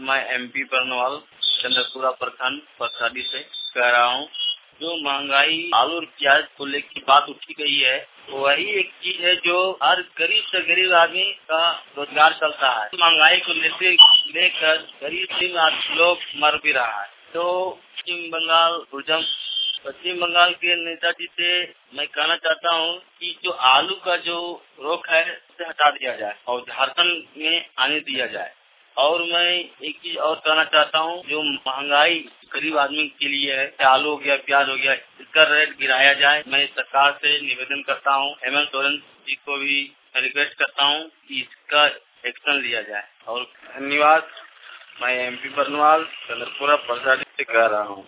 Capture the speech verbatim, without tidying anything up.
मैं एमपी बरनवाल चंद्रपुरा प्रखंड परसादी से कह रहा हूँ। जो महंगाई आलू और प्याज को लेकर की बात उठी गई है, वही एक चीज है जो हर गरीब से गरीब आदमी का रोजगार चलता है। महंगाई को लेते लेकर गरीब दिन आज लोग मर भी रहा है। तो पश्चिम बंगाल टूरिज्म पश्चिम बंगाल के नेताजी से मैं कहना चाहता हूँ कि जो आलू का जो रोक है उसे हटा दिया जाए और झारखंड में आने दिया जाए। और मैं एक चीज और कहना चाहता हूँ, जो महंगाई गरीब आदमी के लिए है, आलू हो गया, प्याज हो गया, इसका रेट गिराया जाए। मैं सरकार से निवेदन करता हूँ, हेमंत सोरेन जी को भी रिक्वेस्ट करता हूँ कि इसका एक्शन लिया जाए। और धन्यवाद। मैं एमपी बरनवाल चंद्रपुरा प्रसादी से कह रहा हूँ।